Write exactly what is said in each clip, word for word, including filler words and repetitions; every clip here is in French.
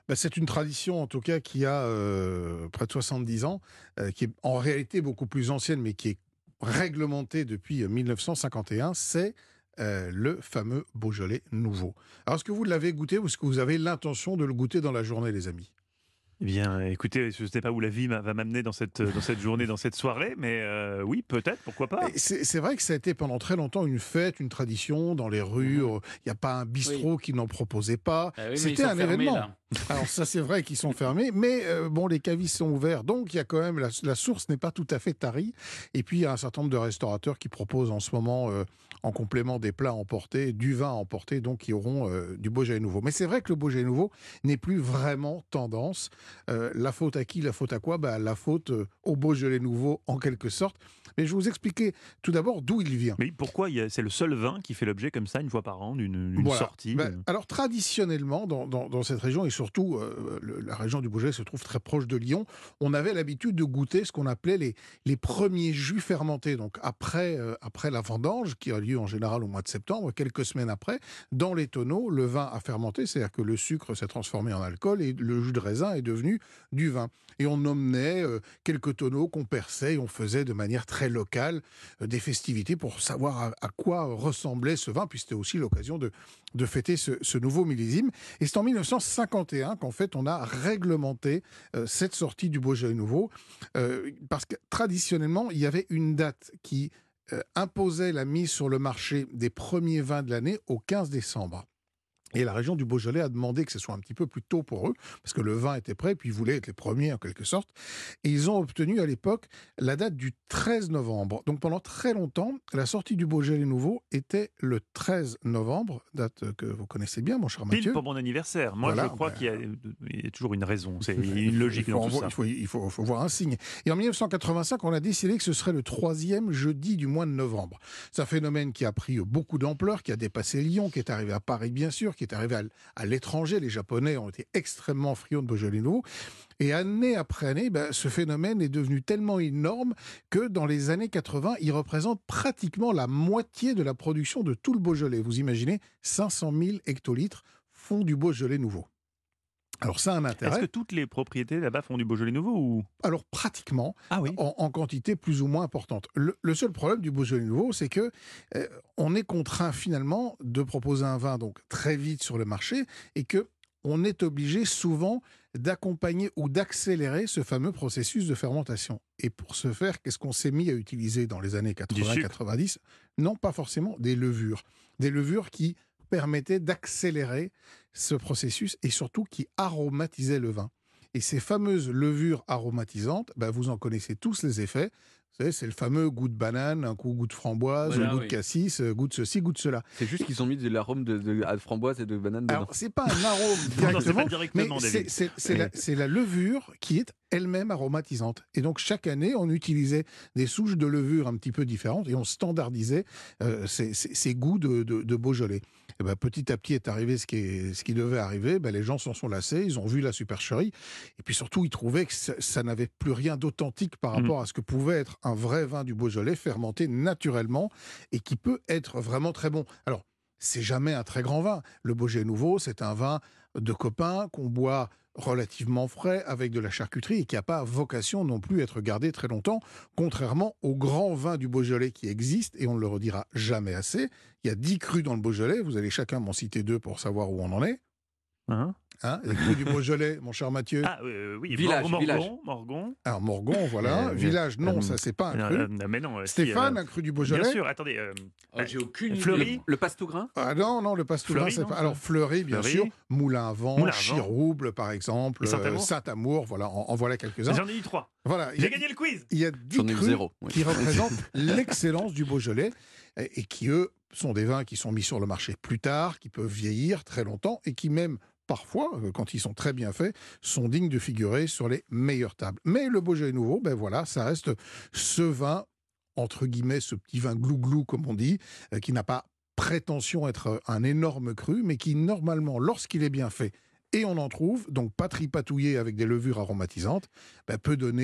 Bah, c'est une tradition, en tout cas, qui a euh, près de soixante-dix ans, euh, qui est en réalité beaucoup plus ancienne, mais qui est réglementée depuis euh, mille neuf cent cinquante et un. C'est euh, le fameux Beaujolais nouveau. Alors, est-ce que vous l'avez goûté ou est-ce que vous avez l'intention de le goûter dans la journée, les amis? Eh bien, écoutez, je ne sais pas où la vie m'a- va m'amener dans cette, dans cette journée, dans cette soirée, mais euh, oui, peut-être, pourquoi pas. Et C'est c'est vrai que ça a été pendant très longtemps une fête, une tradition dans les rues. Mhm. Il n'y a pas un Oui. bistrot qui n'en proposait pas. Ah oui, mais ils C'était sont un fermés, événement. là. Alors ça, c'est vrai qu'ils sont fermés, mais euh, bon, les cavistes sont ouverts, donc il y a quand même la, la source n'est pas tout à fait tarie. Et puis il y a un certain nombre de restaurateurs qui proposent en ce moment, euh, en complément des plats emportés, du vin emporté, donc qui auront euh, du Beaujolais nouveau. Mais c'est vrai que le Beaujolais nouveau n'est plus vraiment tendance. Euh, la faute à qui, la faute à quoi? Bah, la faute euh, au Beaujolais nouveau, en quelque sorte. Mais je vais vous expliquer tout d'abord d'où il vient. Mais pourquoi il y a- c'est le seul vin qui fait l'objet comme ça, une fois par an, d'une d'une Voilà. sortie Ben, euh. alors traditionnellement, dans, dans- dans cette région, et surtout euh, le- la région du Beaujolais se trouve très proche de Lyon, on avait l'habitude de goûter ce qu'on appelait les, les premiers jus fermentés. Donc après, euh, après la vendange, qui a lieu en général au mois de septembre, quelques semaines après, dans les tonneaux, le vin a fermenté, c'est-à-dire que le sucre s'est transformé en alcool et le jus de raisin est devenu du vin. Et on emmenait euh, quelques tonneaux qu'on perçait et on faisait de manière très locale euh, des festivités pour savoir à, à quoi ressemblait ce vin, puis c'était aussi l'occasion de, de fêter ce, ce nouveau millésime. Et c'est en mille neuf cent cinquante et un qu'en fait on a réglementé euh, cette sortie du Beaujolais nouveau, euh, parce que traditionnellement il y avait une date qui euh, imposait la mise sur le marché des premiers vins de l'année au quinze décembre. Et la région du Beaujolais a demandé que ce soit un petit peu plus tôt pour eux, parce que le vin était prêt, puis ils voulaient être les premiers en quelque sorte. Et ils ont obtenu à l'époque la date du treize novembre. Donc pendant très longtemps, la sortie du Beaujolais nouveau était le treize novembre, date que vous connaissez bien, mon cher Pile Mathieu. pour mon anniversaire. Moi, Voilà, je crois ben, qu'il y, a il y a toujours une raison, c'est il une faut- logique il faut dans en tout vo- ça. Il faut, il faut- faut voir un signe. Et en mille neuf cent quatre-vingt-cinq, on a décidé que ce serait le troisième jeudi du mois de novembre. C'est un phénomène qui a pris beaucoup d'ampleur, qui a dépassé Lyon, qui est arrivé à Paris bien sûr, qui est arrivé à, à l'étranger. Les Japonais ont été extrêmement friands de Beaujolais nouveau. Et année après année, ben, ce phénomène est devenu tellement énorme que dans les années quatre-vingts, il représente pratiquement la moitié de la production de tout le Beaujolais. Vous imaginez, cinq cent mille hectolitres font du Beaujolais nouveau. Alors ça a un Est-ce intérêt. que toutes les propriétés là-bas font du Beaujolais nouveau ou... Alors pratiquement, Ah oui. en, en quantité plus ou moins importante. Le, le seul problème du Beaujolais nouveau, c'est que euh, on est contraint finalement de proposer un vin donc très vite sur le marché et que on est obligé souvent d'accompagner ou d'accélérer ce fameux processus de fermentation. Et pour ce faire, qu'est-ce qu'on s'est mis à utiliser dans les années quatre-vingts quatre-vingt-dix? Non, pas forcément des levures. Des levures qui permettaient d'accélérer ce processus et surtout qui aromatisaient le vin. Et ces fameuses levures aromatisantes, ben vous en connaissez tous les effets. Vous savez, c'est le fameux goût de banane, un coup goût de framboise, Voilà, un goût oui. de cassis, euh, goût de ceci, goût de cela. C'est juste qu'ils ont mis de l'arôme de, de, de framboise et de banane dedans. Alors, c'est pas un arôme Non, non, c'est pas directement, directement, mais c'est, David. c'est- c'est la, c'est la levure qui est elle-même aromatisante. Et donc, chaque année, on utilisait des souches de levure un petit peu différentes et on standardisait euh, ces, ces- ces goûts de, de- de Beaujolais. Et ben, petit à petit est arrivé ce qui, est- ce qui devait arriver. Ben, les gens s'en sont lassés, ils ont vu la supercherie. Et puis surtout, ils trouvaient que ça, ça n'avait plus rien d'authentique par Mhm. rapport à ce que pouvait être un vrai vin du Beaujolais fermenté naturellement et qui peut être vraiment très bon. Alors, c'est jamais un très grand vin. Le Beaujolais nouveau, c'est un vin de copain qu'on boit relativement frais avec de la charcuterie et qui n'a pas vocation non plus à être gardé très longtemps, contrairement au grand vin du Beaujolais qui existe, et on ne le redira jamais assez. Il y a dix crus dans le Beaujolais, vous allez chacun m'en citer deux pour savoir où on en est. Hein Hein, les crus du Beaujolais, mon cher Mathieu. Ah euh, oui, Village, Morgon, village. Morgon. Alors Morgon, voilà. Euh, Village, non, euh, ça c'est pas un Euh, cru. euh, mais non, euh, si, Stéphane, euh, un cru du Beaujolais. bien sûr, attendez. euh, Oh, j'ai aucune idée. Fleury. Le, le pastougrin. Ah non, non, le Pastourin, Fleury, c'est non, pas. ça Alors Fleury, bien Fleury. sûr. Moulin-à-Vent, Moulin-à-Vent. Chirouble, par exemple. Et Saint-Amour. euh, Saint-Amour, voilà, en, en voilà quelques-uns. J'en ai eu trois. Voilà, il y J'ai a- gagné le quiz. il y a dix J'en ai eu crus zéro. oui. qui représentent l'excellence du Beaujolais et, et qui, eux, sont des vins qui sont mis sur le marché plus tard, qui peuvent vieillir très longtemps et qui même, parfois, euh, quand ils sont très bien faits, sont dignes de figurer sur les meilleures tables. Mais le Beaujolais nouveau, ben voilà, ça reste ce vin, entre guillemets, ce petit vin glou-glou, comme on dit, euh, qui n'a pas prétention à être un énorme cru, mais qui, normalement, lorsqu'il est bien fait, et on en trouve, donc pas tripatouillé avec des levures aromatisantes, ben, peut donner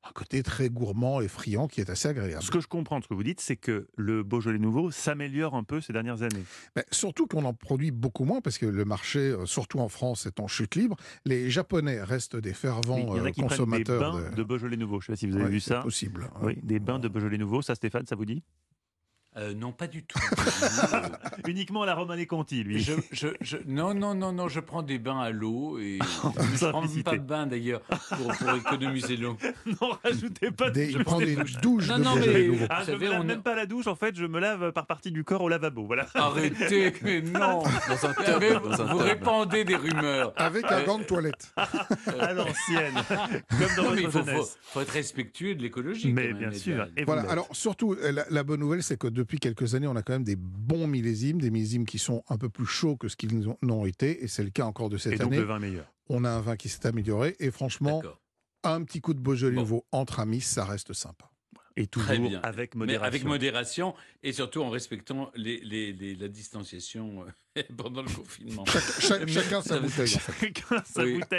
un côté très gourmand et friand qui est assez agréable. Ce que je comprends de ce que vous dites, c'est que le Beaujolais nouveau s'améliore un peu ces dernières années. Ben, surtout qu'on en produit beaucoup moins parce que le marché, euh, surtout en France, est en chute libre. Les Japonais restent des fervents Oui, il y en a euh, qui prennent des consommateurs bains de... de Beaujolais nouveau. Je ne sais pas si vous avez Ouais, vu c'est ça. possible. Oui, des bains de Beaujolais nouveau. Ça, Stéphane, ça vous dit? Euh, non, pas du tout. Uniquement à la Romanée Conti, lui. Je, je, je, non, non, non, non, je prends des bains à l'eau et je prends même pas de bain d'ailleurs pour, pour économiser l'eau. Non, rajoutez pas de Des, Je il prends prend des des douches. douches Non, de non, Beaujolais mais- nouveau. Ah, Vous je savez, me lave on- même pas la douche, en fait, je me lave par partie du corps au lavabo. Voilà. Arrêtez, mais non. Dans un Vous, tub, savez, dans un vous tub. répandez des rumeurs. Avec un gant de toilette. À l'ancienne. Comme dans Non, mais il votre faut, faut, jeunesse. faut être respectueux de l'écologie. Mais quand même, bien et de sûr. la- Et vous Voilà, l'êtes. alors surtout, euh, la, la bonne nouvelle, c'est que depuis quelques années, on a quand même des bons millésimes, des millésimes qui sont un peu plus chauds que ce qu'ils ont- n'ont été, et c'est le cas encore de cette Et donc année. le vin meilleur. On a un vin qui s'est amélioré, et franchement, D'accord. un petit coup de Beaujolais Bon. nouveau entre amis, ça reste sympa. Et Très toujours bien. avec Mais modération. avec modération et surtout en respectant les, les, les- la distanciation euh, pendant le confinement. Chac- chacun sa Ça veut- bouteille. Chacun sa Oui. bouteille.